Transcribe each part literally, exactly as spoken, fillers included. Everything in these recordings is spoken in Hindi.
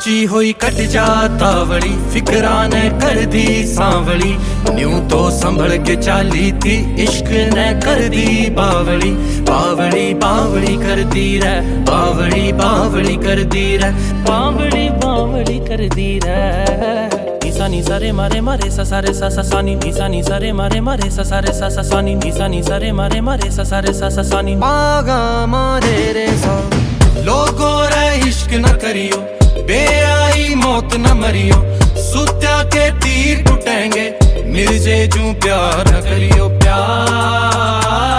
सोची हुई कट जाता वड़ी, फिक्रा ने कर दी सांवली। न्यू तो संभल के चाली थी, इश्क ने कर दी बावली। बावली बावली कर दी रे, बावली बावली कर दी रे, बावली बावली कर दी रे। नीसा नीसा रे मारे मारे सा सा रे सा सा सा नी, नीसा नीसा रे मारे मारे सा सा रे सा सा सा नी, नीसा नीसा रे मारे मारे सा सा रे सा सा सा नी। पागा मारे रे सा लोगो रे इश्क न करियो, बेआई मौत न मरियो। सुत्या के तीर टूटेंगे, मिर्जे जू प्यार न करियो। प्यार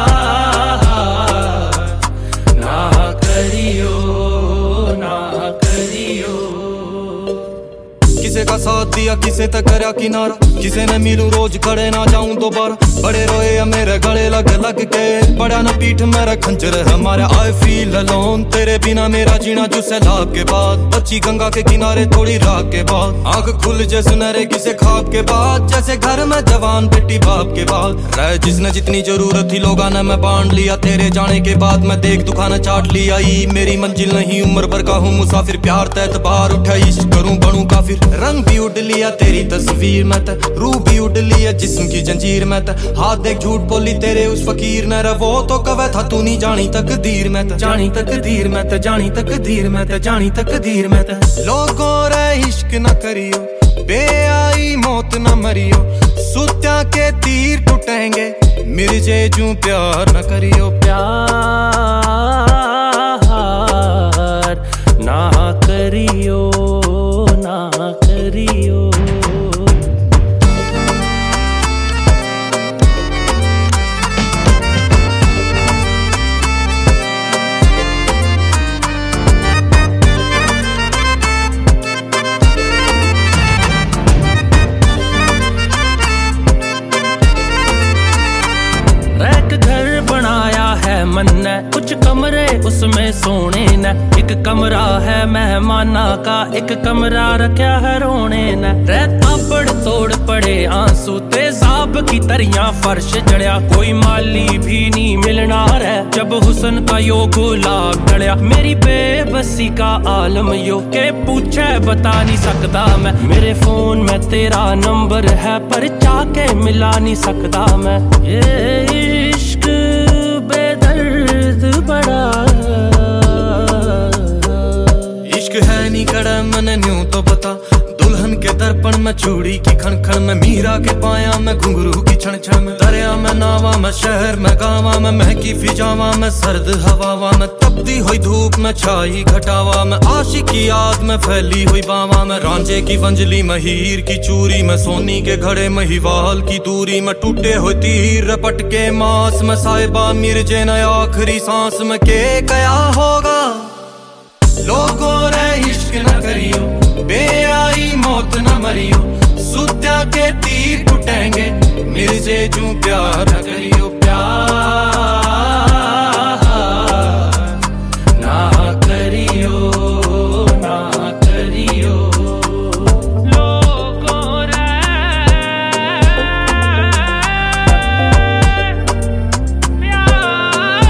ना करियो, ना करियो। किसे का साथ दिया, किसे तक करया किनारा, किसे ने मिलूं रोज खड़े ना जाऊं दोबारा। बड़े रोए या मेरे गले लग लग के, पड़ा न पीठ मेरा खंजर हमारे। आई फील अलोन, तेरे बिना मेरा जीना जो सैलाब के बाद। बच्ची गंगा के किनारे थोड़ी रात के बाद, आंख खुल जैसे सुनहरे किसे ख्वाब के बाद। जैसे घर में जवान बेटी बाप के बाद रह, जिसने जितनी जरूरत थी लोगा ने मैं बांट लिया। तेरे जाने के बाद मैं देख दुखाना चाट लिया। ई मेरी मंजिल नहीं, उम्र भर का हूँ मुसाफिर। प्यार तहत बाहर उठा, इश्क करूँ बनूं काफिर। रंग भी उड़ लिया तेरी तस्वीर में, रूह भी उड़ लिया जिस्म की जंजीर में। हाथ देख झूठ बोली तेरे उस फकीर ने, वो तो कवे था तू नहीं जानी तकदीर में। जानी तकदीर में, जानी तकदीर में, जानी तकदीर में। लोगों रे इश्क न करियो, बेआई मौत न मरियो। सुत्या के तीर टूटेंगे, मिर्जे जू प्यार न करियो। प्यार ना करियो, ना करियो। घर बनाया है मन ने, कुछ कमरे उसमें सोने न। एक कमरा है मेहमाना का, एक कमरा रखा है रोने न। रहता बड़ तोड़ पड़े आंसू, तेजाब की तरियां फर्श जड़िया। कोई माली भी नहीं मिलना रे, जब हुस्न का यो गुलाब डलिया। मेरी बेबसी का आलम यो के पूछे बता नहीं सकता मैं। मेरे फोन में तेरा नंबर है, पर चाके मिला नहीं सकता मैं। ये इश्क बेदर्द बड़ा, इश्क है नी कड़ा मन न्यू तो बता। दुल्हन के दर्पण में चूड़ी की खन खन में, मीरा के पाया में घुंघरू की क्षण क्षण में। दरिया में नावा में, शहर में गावा में, महकी फिजावा में, सर्द हवावा में। तपती हुई धूप में, छाई घटावा में, आशिक की याद में फैली हुई बावा में। रांझे की वंजली में, हीर की चूरी में, सोनी के घड़े में, हिवाल की दूरी में। टूटे हुए तीर रपट के मास में, साहिबा मिर्जे ने आखिरी सांस में। के क्या होगा लोगों रे इश्क न करियो, बेआई मौत न मरियो। सुत्या के तीर टूटेंगे, मिर्जे जू प्यार न करियो। प्यार ना करियो, ना करियो। लोगों रे प्यार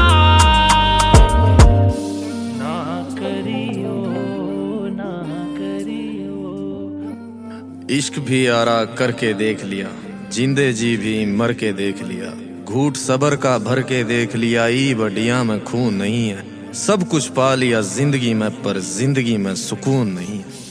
ना करियो, ना करियो। इश्क भी आरा करके देख लिया, जिंदे जी भी मर के देख लिया। घूट सबर का भर के देख लिया, ई बडिया में खून नहीं है। सब कुछ पा लिया जिंदगी में, पर जिंदगी में सुकून नहीं है।